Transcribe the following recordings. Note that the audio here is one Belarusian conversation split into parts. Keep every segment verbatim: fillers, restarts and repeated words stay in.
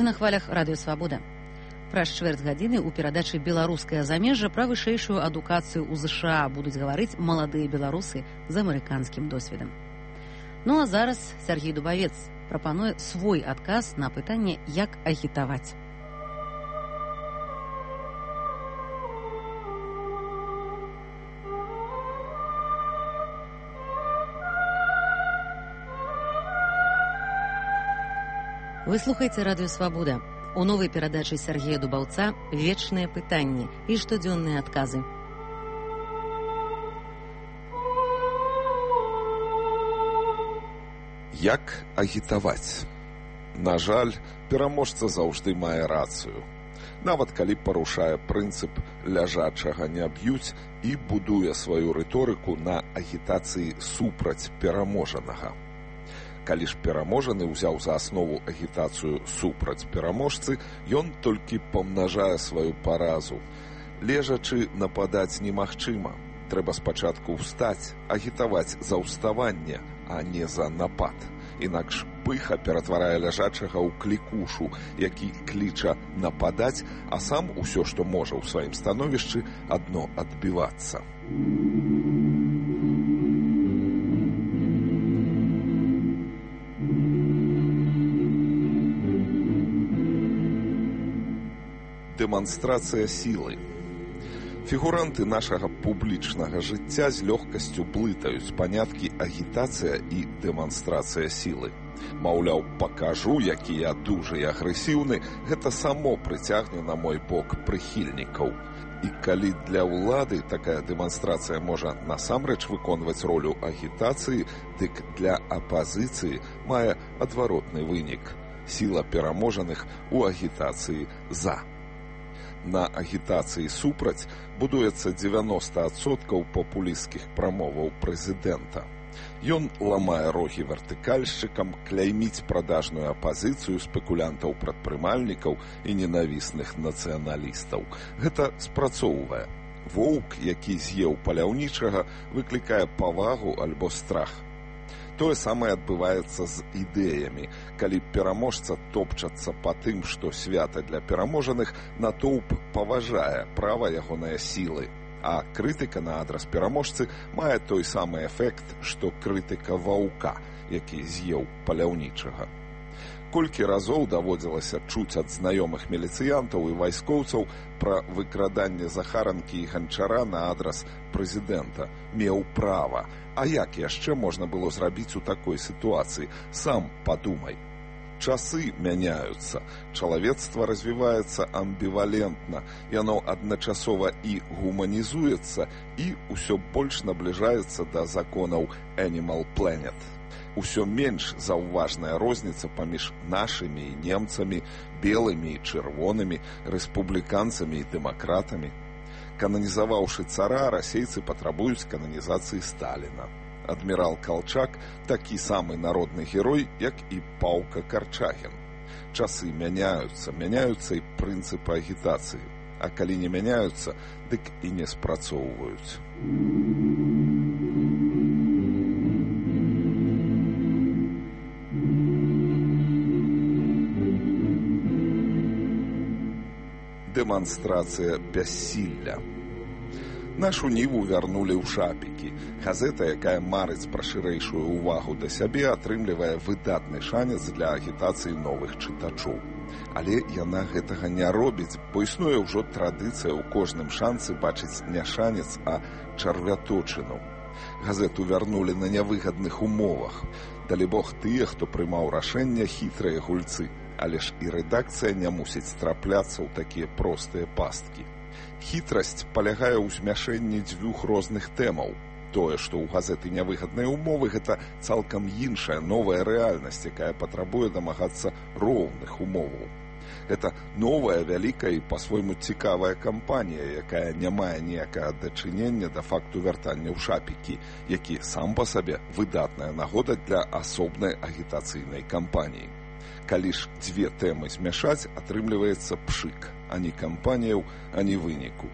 на хвалях радыё Свабода. Праз чвэрць гадзіны ў перадачы «Беларускае замежжа» пра вышэйшую адукацыю ў ЗША будуць гаварыць маладыя беларусы з амерыканскім досведам. Ну а зараз Сяргей Дубавец прапануе свой адказ на пытанне, як агітаваць. Вы слухаеце радыё Свабода. У новай перадачы Сяргея Дубаўца вечныя пытанні і штодзённыя адказы. Як агітаваць? На жаль, пераможца заўжды мае рацыю. Нават калі парушае прынцып ляжачага не б'юць і будуе сваю рыторыку на агітацыі супраць пераможанага. Калі ж пераможаны ўзяў за аснову агітацыю супраць пераможцы, ён толькі памнажае сваю паразу. Лежачы нападаць немагчыма. Трэба спачатку ўстаць, агітаваць за ўставанне, а не за напад. Інакш пыха ператварае ляжачага ў клікушу, які кліча нападаць, а сам усё, што можа ў сваім становішчы, адно адбівацца. Дэманстрацыя сілы. Фігуранты нашага публічнага жыцця з лёгкасцю блытаюць паняткі агітацыя і дэманстрацыя сілы. Маўляў, пакажу, які я дужы і агрэсіўны, гэта само прыцягне на мой бок прыхільнікаў. І калі для ўлады такая дэманстрацыя можа насамрэч выконваць ролю агітацыі, дык для апазіцыі мае адваротны вынік. Сіла пераможаных у агітацыі «за». На агітацыі супраць будуецца дзевяноста адсоткаў папулісцкіх прамоваў прэзідэнта. Ён ламае рогі вертыкальшчыкам, кляйміць прадажную апазіцыю спекулянтаў-прадпрымальнікаў і ненавісных нацыяналістаў. Гэта спрацоўвае. Воўк, які з'еў паляўнічага, выклікае павагу альбо страх. Тое самае адбываецца з ідэямі. Калі пераможца топчацца па тым, што свята для пераможаных, натоўп паважае права ягоныя сілы. А крытыка на адрас пераможцы мае той самы эфект, што крытыка ваўка, які з'еў паляўнічага. Колькі разоў даводзілася чуць ад знаёмых міліцыянтаў і вайскоўцаў пра выкраданне захаранкі і ганчара на адрас прэзідэнта. Меў права. А як яшчэ можна было зрабіць у такой сітуацыі? Сам падумай. Часы мяняюцца. Чалавецтва развіваецца амбівалентна. Яно адначасова і гуманізуецца, і ўсё больш набліжаецца да законаў Animal Planet. Усё менш заўважная розніца паміж нашымі і немцамі, белымі і чырвонымі, рэспубліканцамі і дэмакратамі. Кананізаваўшы цара, расейцы патрабуюць кананізацыі Сталіна. Адмірал Калчак такі самы народны герой, як і Паўка Карчагін. Часы мяняюцца, мяняюцца і прынцыпы агітацыі. А калі не мяняюцца, дык і не спрацоўваюць. Дэманстрацыя бяссілля. Нашу ніву вярнулі ў шапікі. Газета, якая марыць пра шырэйшую ўвагу да сябе, атрымлівае выдатны шанец для агітацыі новых чытачоў. Але яна гэтага не робіць, бо існуе ўжо традыцыя ў кожным шанцы бачыць не шанец, а чарвяточыну. Газету вярнулі на нявыгадных умовах. Далібог тыя, хто прымаў рашэння, хітрыя гульцы. Але ж і рэдакцыя не мусіць трапляцца ў такія простыя пасткі. Хітрасць палягае ў змяшэнні дзвюх розных тэмаў. Тое, што ў газеты нявыгадныя умовы, гэта цалкам іншая, новая рэальнасць, якая патрабуе дамагацца роўных умоваў. Гэта новая, вялікая і па-свойму цікавая кампанія, якая не мае ніякага дачынення да факту вяртання ў шапікі, які сам па сабе выдатная нагода для асобнай агітацыйнай кампаніі. Калі ж дзве тэмы змяшаць, атрымліваецца пшык, ані кампаніяў, ані выніку.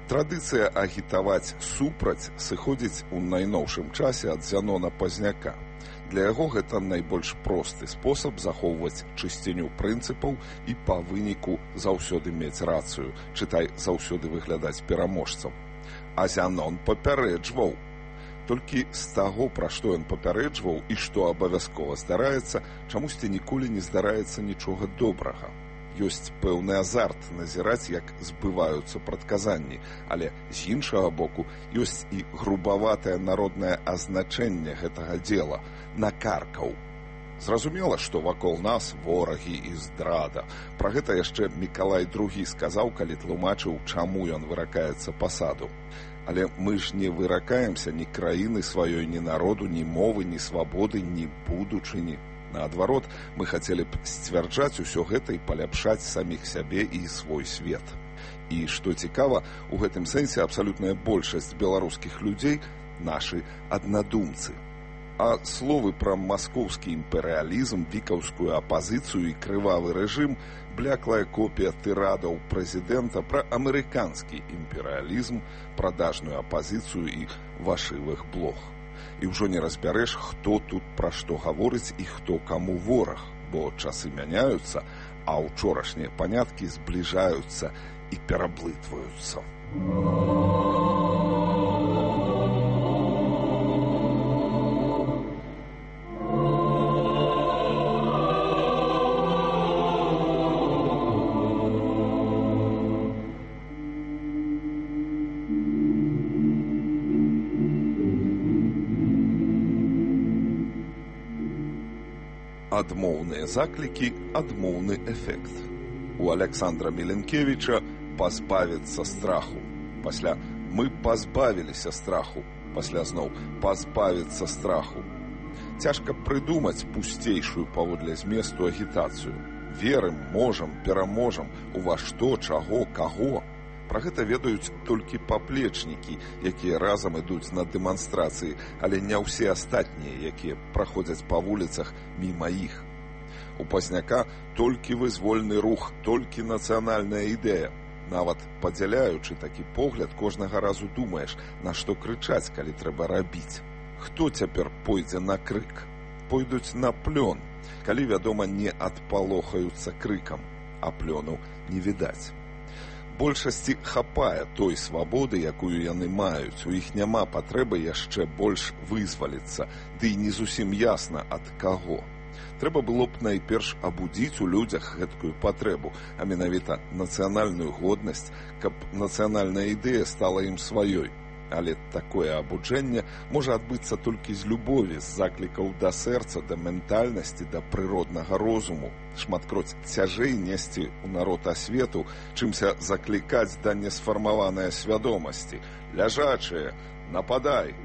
Традыцыя агітаваць супраць сыходзіць у найноўшым часе ад Зянона Пазняка. Для яго гэта найбольш просты спосаб захоўваць чысціню прынцыпаў і па выніку заўсёды мець рацыю, чытай, заўсёды выглядаць пераможцам. А Зянон папярэджваў. Толькі з таго, пра што ён папярэджваў і што абавязкова здараецца, чамусьці ніколі не здараецца нічога добрага. Ёсць пэўны азарт назіраць, як збываюцца прадказанні, але з іншага боку ёсць і грубаватае народнае азначэнне гэтага дзела – накаркаў. Зразумела, што вакол нас ворагі і здрада. Пра гэта яшчэ Мікалай другі сказаў, калі тлумачыў, чаму ён выракаецца пасаду. Але мы ж не выракаемся ні краіны сваёй, ні народу, ні мовы, ні свабоды, ні будучыні. Наадварот, мы хацелі б сцвярджаць усё гэта і паляпшаць саміх сябе і свой свет. І, што цікава, у гэтым сэнсе абсалютная большасць беларускіх людзей – нашы аднадумцы. А словы пра маскоўскі імперыялізм, вікаўскую апазіцыю і крывавы рэжым – бляклая копія тырадаў прэзідэнта пра амерыканскі імперыялізм, прадажную апазіцыю і вашывых блог. І ўжо не разбярэш, хто тут пра што гаворыць і хто каму вораг, бо часы мяняюцца, а ўчорашнія паняткі збліжаюцца і пераблытваюцца. Адмоўныя заклікі, адмоўны эфект. У Аляксандра Міленкевіча пазбавіцца страху. Пасля мы пазбавіліся страху. Пасля зноў пазбавіцца страху. Цяжка прыдумаць пусцейшую паводле зместу агітацыю. Верым, можам, пераможам, у ва што, чаго, каго. Пра гэта ведаюць толькі паплечнікі, якія разам ідуць на дэманстрацыі, але не ўсе астатнія, якія праходзяць па вуліцах міма іх. У Пазняка толькі вызвольны рух, толькі нацыянальная ідэя. Нават падзяляючы такі погляд, кожнага разу думаеш, на што крычаць, калі трэба рабіць. Хто цяпер пойдзе на крык? Пойдуць на плён, калі, вядома, не адпалохаюцца крыкам, а плёну не відаць. Большасці хапае той свабоды, якую яны маюць. У іх няма патрэбы яшчэ больш вызваліцца, ды і не зусім ясна, ад каго. Трэба было б найперш абудзіць у людзях гэткую патрэбу, а менавіта нацыянальную годнасць, каб нацыянальная ідэя стала ім сваёй. Але такое абуджэнне можа адбыцца толькі з любові, з заклікаў да сэрца, да ментальнасці, да прыроднага розуму. Шматкроць цяжэй несці ў народ асвету, чымся заклікаць да несфармаванай свядомасці. Ляжачыя, нападай!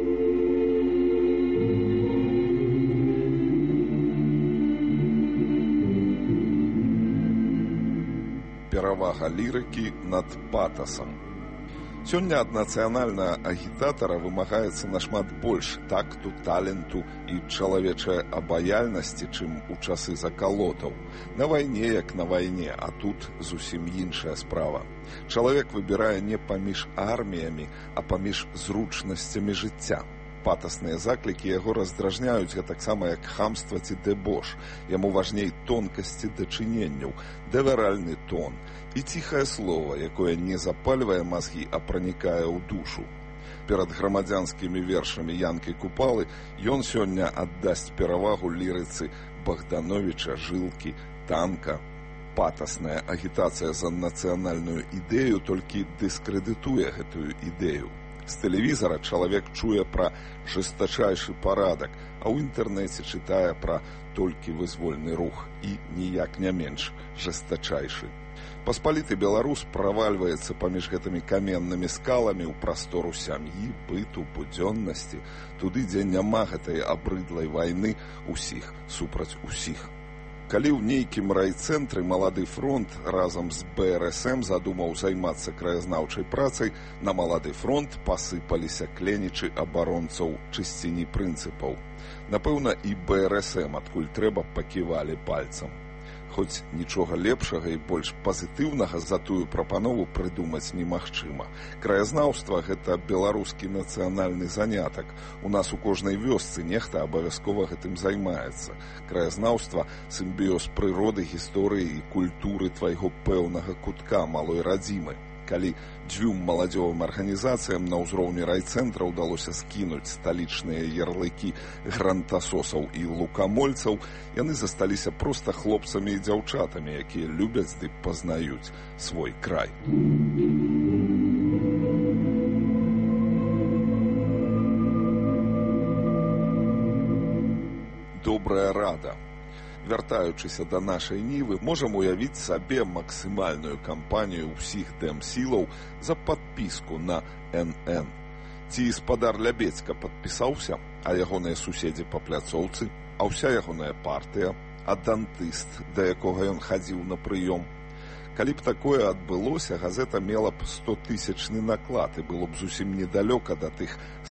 Перавага лірыкі над патасам. Сёння ад нацыянальнага агітатара вымагаецца нашмат больш такту, таленту і чалавечай абаяльнасці, чым у часы закалотаў. На вайне, як на вайне, а тут зусім іншая справа. Чалавек выбірае не паміж арміямі, а паміж зручнасцямі жыцця. Патасныя заклікі яго раздражняюць гэтаксама як хамства ці дэбош. Яму важней тонкасці дачыненняў, давяральны тон і ціхае слова, якое не запальвае мазгі, а пранікае ў душу. Перад грамадзянскімі вершамі Янкі Купалы ён сёння аддасць перавагу лірыцы Богдановича, Жылкі, Танка. Патасная агітацыя за нацыянальную ідэю толькі дыскрэдытуе гэтую ідэю. З тэлевізара чалавек чуе пра жестачайшы парадак, а ў інтэрнэце чытае пра толькі вызвольны рух і ніяк не менш жестачайшы. Паспаліты беларус правальваецца паміж гэтымі каменнымі скаламі ў прастору сям'і, быту, будзённасці, туды, дзе няма гэтай абрыдлай вайны усіх супраць усіх. Калі ў нейкім райцэнтры Малады фронт разам з бэ эр эс эм задумаў займацца краязнаўчай працай, на Малады фронт пасыпаліся кленічы абаронцаў чысціні прынцыпаў. Напэўна, і бэ эр эс эм, адкуль трэба, паківалі пальцам. Хоць нічога лепшага і больш пазітыўнага за тую прапанову прыдумаць немагчыма. Краязнаўства – гэта беларускі нацыянальны занятак. У нас у кожнай вёсцы нехта абавязкова гэтым займаецца. Краязнаўства – сімбіёз прыроды, гісторыі і культуры твайго пэўнага кутка малой радзімы. Калі дзвюм маладзёвым арганізацыям на ўзроўні райцэнтра ўдалося скінуць сталічныя ярлыкі грантасосаў і лукамольцаў, яны засталіся проста хлопцамі і дзяўчатамі, якія любяць ды пазнаюць свой край. Добрая рада. Вяртаючыся да нашай нівы, можам уявіць сабе максімальную кампанію ўсіх дэм-сілаў за падпіску на эн эн. Ці спадар Лябедзька падпісаўся, а ягоныя суседзі па пляцоўцы, а ўся ягоная партыя, а дантыст, да якога ён хадзіў на прыём. Калі б такое адбылося, газета мела б стотысячны наклад і было б зусім недалёка да тых